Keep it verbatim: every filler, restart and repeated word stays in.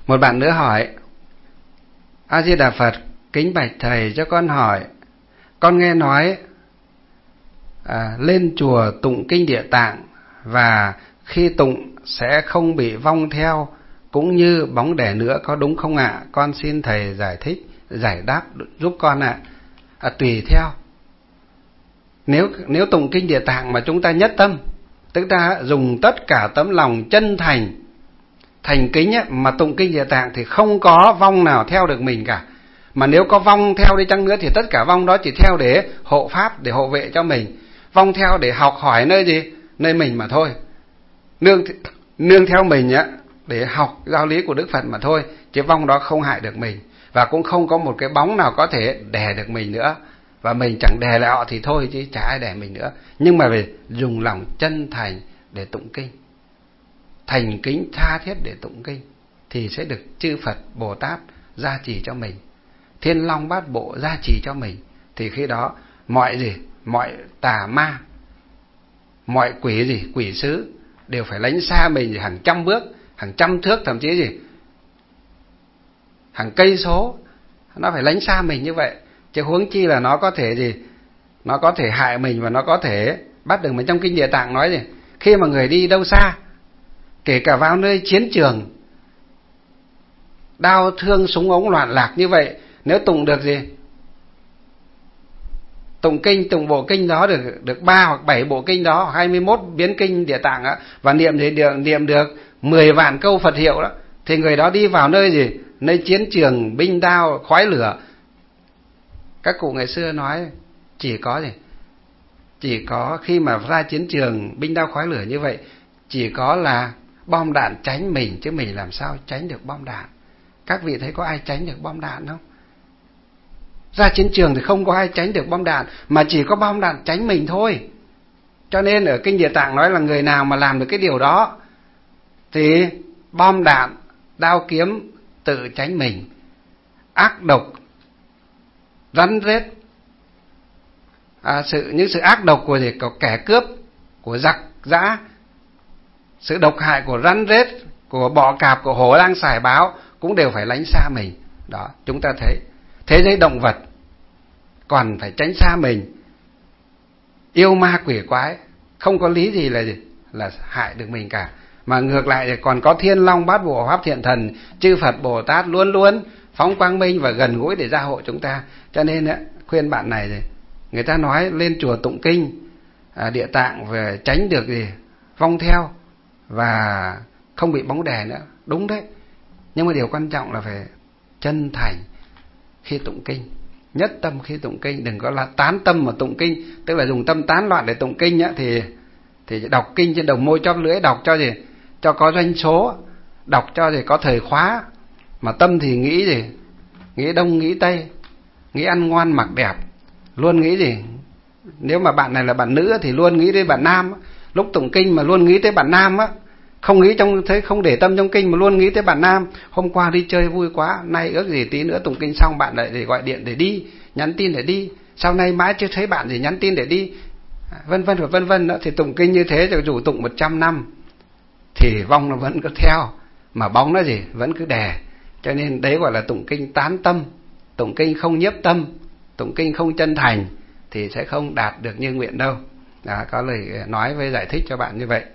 Một bạn nữa hỏi: A Di Đà Phật, kính bạch thầy cho con hỏi, con nghe nói à, lên chùa tụng kinh Địa Tạng và khi tụng sẽ không bị vong theo cũng như bóng đè nữa, có đúng không ạ? Con xin thầy giải thích, giải đáp giúp con ạ. À, tùy theo. Nếu nếu tụng kinh Địa Tạng mà chúng ta nhất tâm, tức ta dùng tất cả tấm lòng chân thành, thành kính ấy, mà tụng kinh Địa Tạng thì không có vong nào theo được mình cả. Mà nếu có vong theo đi chăng nữa thì tất cả vong đó chỉ theo để hộ pháp, để hộ vệ cho mình. Vong theo để học hỏi nơi gì? Nơi mình mà thôi. Nương nương theo mình á để học giáo lý của Đức Phật mà thôi, chứ vong đó không hại được mình, và cũng không có một cái bóng nào có thể đè được mình nữa. Và mình chẳng đè lại họ thì thôi, chứ chả ai đè mình nữa. Nhưng mà về dùng lòng chân thành để tụng kinh, thành kính tha thiết để tụng kinh, thì sẽ được chư Phật Bồ Tát gia trì cho mình, Thiên Long Bát Bộ gia trì cho mình. Thì khi đó mọi gì, mọi tà ma, mọi quỷ gì, quỷ sứ đều phải lánh xa mình hàng trăm bước, hàng trăm thước, thậm chí gì hàng cây số, nó phải lánh xa mình như vậy. Chứ huống chi là nó có thể gì, nó có thể hại mình và nó có thể bắt được mình. Trong kinh Địa Tạng nói gì, khi mà người đi đâu xa, kể cả vào nơi chiến trường, đao thương súng ống loạn lạc như vậy, nếu tụng được gì, tụng kinh, tụng bộ kinh đó được được ba hoặc bảy bộ kinh đó, hai mươi mốt biến kinh Địa Tạng á, và niệm thì được niệm được mười vạn câu Phật hiệu đó, thì người đó đi vào nơi gì, nơi chiến trường binh đao khói lửa. Các cụ ngày xưa nói chỉ có gì, chỉ có khi mà ra chiến trường binh đao khói lửa như vậy, chỉ có là bom đạn tránh mình, chứ mình làm sao tránh được bom đạn. Các vị thấy có ai tránh được bom đạn không? Ra chiến trường thì không có ai tránh được bom đạn, mà chỉ có bom đạn tránh mình thôi. Cho nên ở kinh Địa Tạng nói là người nào mà làm được cái điều đó thì bom đạn, đao kiếm tự tránh mình. Ác độc, rắn rết, à, sự những sự ác độc của gì, của kẻ cướp, của giặc giã, sự độc hại của rắn rết, của bọ cạp, của hổ lang sải báo cũng đều phải lánh xa mình. Đó, chúng ta thấy thế giới động vật còn phải tránh xa mình. Yêu ma quỷ quái không có lý gì là gì là hại được mình cả, mà ngược lại thì còn có Thiên Long Bát Bộ Pháp Thiện Thần, chư Phật Bồ Tát luôn luôn phóng quang minh và gần gũi để gia hộ chúng ta. Cho nên á, khuyên bạn này gì, người ta nói lên chùa tụng kinh à, Địa Tạng về tránh được gì vong theo và không bị bóng đè nữa, đúng đấy. Nhưng mà điều quan trọng là phải chân thành khi tụng kinh, nhất tâm khi tụng kinh, đừng có là tán tâm mà tụng kinh, tức là dùng tâm tán loạn để tụng kinh nhá, thì thì đọc kinh trên đầu môi chóp lưỡi, đọc cho gì cho có doanh số, đọc cho gì có thời khóa, mà tâm thì nghĩ gì, nghĩ đông nghĩ tây, nghĩ ăn ngoan mặc đẹp, luôn nghĩ gì, nếu mà bạn này là bạn nữ thì luôn nghĩ đến bạn nam, lúc tụng kinh mà luôn nghĩ tới bạn nam á, không nghĩ trong thế, không để tâm trong kinh mà luôn nghĩ tới bạn nam. Hôm qua đi chơi vui quá, nay ước gì tí nữa tụng kinh xong bạn lại để gọi điện để đi, nhắn tin để đi, sau này mãi chưa thấy bạn gì nhắn tin để đi, vân vân và vân vân đó. Thì tụng kinh như thế rồi dù tụng một trăm năm thì vong nó vẫn cứ theo, mà bóng nó gì vẫn cứ đè. Cho nên đấy gọi là tụng kinh tán tâm, tụng kinh không nhiếp tâm, tụng kinh không chân thành thì sẽ không đạt được như nguyện đâu. Đó, có lời nói với giải thích cho bạn như vậy.